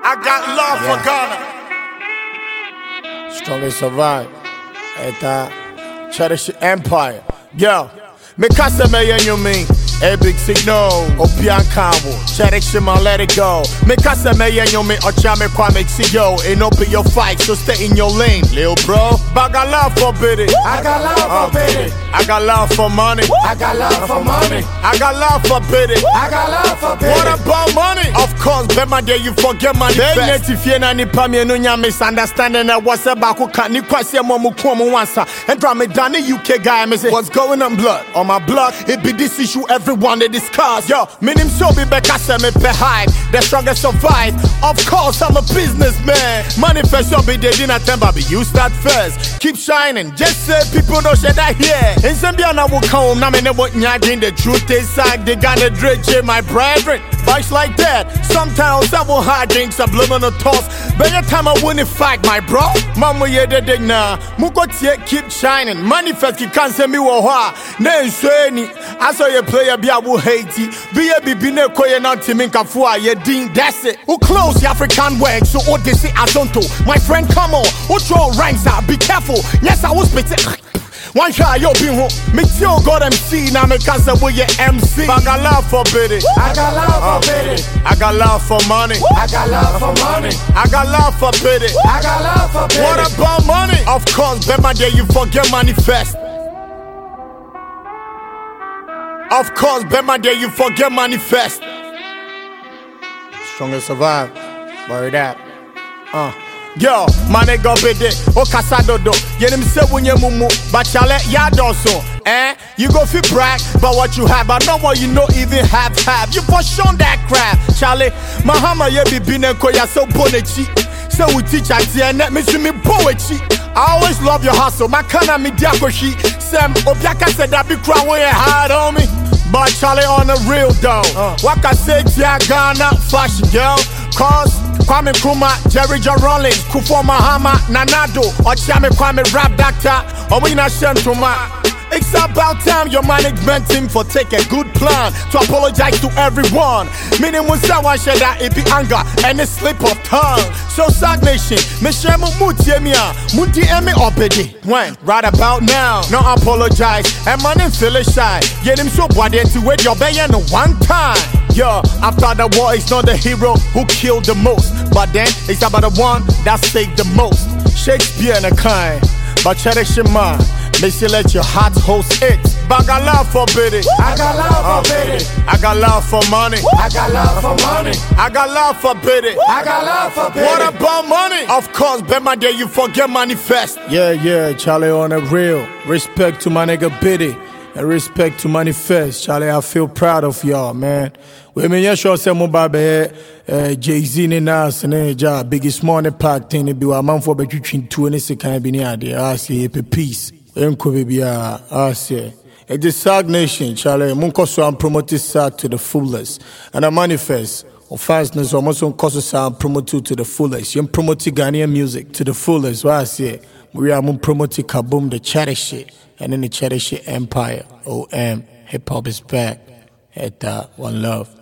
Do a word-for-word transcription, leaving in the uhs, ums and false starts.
I got love yeah. for Ghana. Strongest survive. Eta cherish empire. Yo, me kasa me yen you mean. A big signal, Opian Kambo, cherish him and let it go. Me kasa me yen you mean, Ochame Kwame Xiyo. Ain't open your fight, so stay in your lane, lil bro. But I got love for Biddy. I got love for Biddy. I got love for money. I got love for money. I got love for Biddy. I got love for Biddy. What about money? Of course, bet my day you forget money. Best. If you na nipa me no nya misunderstanding that what's about who can ni kwase mo mu kwa mo wansa. And from me down the U K guy me say what's going on blood? On my blood, it be this issue everyone they discuss. Yo, minim so be back I say me pe hype. The strongest survive. Of course, I'm a businessman. Manifest so be they didn't temper be you start first. Keep shining, just say people don't share that here. In Zambia na will come, na me ne what nyagin. The truth is like they gonna dredge my brethren. Bites like that. Sometimes I will hard drink subliminal toss. Better time I win a fight, my bro. Mama ye de dig na. Muko tie keep shining. Manifest ki can't send me wo ha. Ne sweni. I saw you play a bia wo hate. Be a bibi ne koye na timin kafua ye din. That's it. Who close the African work so what they say azonto. My friend come on. Who throw ranks out. Be careful. Yes I was spitting. One shot yo be home. Me still got M C now me cause we your M C. I got love for Biddy. I got love for Biddy. I got love for money. I got love for money. I got love for Biddy. I got love for Biddy. What about money? Of course, bet my day you forget manifest. Of course, bet my day you forget manifest. Strongest survive. Worry that. Uh. Yo, my nigga Biddy, o kasado do. Yenim se wunye mumu, but chale ya doso. Eh, you go fi brag, but what you have, I know what you know even have have. You for shown that crap, Charlie. Mahama ye bi bine koya so bonechi. So we teach at the end, me me poetry. I always love your hustle, my kana mi diakoshi. Sam obiaka said that be cry when you hard on me. But Charlie on the real though. Uh. What I say to ya Ghana fashion girl, cause Kwame Nkrumah, Jerry John Rawlings, Kufuor Mahama, Nanado, Ochame Kwame Rap Doctor, Owina Shentuma. It's about time your management team for take a good plan to apologize to everyone. Meaning when someone said that it be anger and a slip of tongue. So Sag Nation, me share mo muti emia, muti emi obedi. When right about now, no apologize and man feel shy. Get him so bad to wait your bay and one time. Yo, after the war, it's not the hero who killed the most, but then it's about the one that saved the most. Shakespeare and a kind, but cherish your mind. Make sure let your heart host it. But I got love for Biddy. I got love for Biddy. I got love for money. I got love for money. I got love for Biddy. I got love for Biddy. What about money? Of course, bet my day you forget manifest. Yeah, yeah, Charlie on the real. Respect to my nigga Biddy. And respect to manifest. Charlie, I feel proud of y'all, man. We mean, yeah, sure, say mobile be Jay-Z ni nas ne ja biggest morning park thing be wa man for between two and six kind be near there. I say a peace. Enko baby I say. It's the Sag Nation, Charlie. Munko so and promote this Sag to the fullest. And I manifest. Or fastness almost on cost sound promote to the fullest. You promote Ghanaian music to the fullest. What I say. We are mun promote Kaboom the cherish it. And then the cherish empire. O M hip hop is back. At that one love.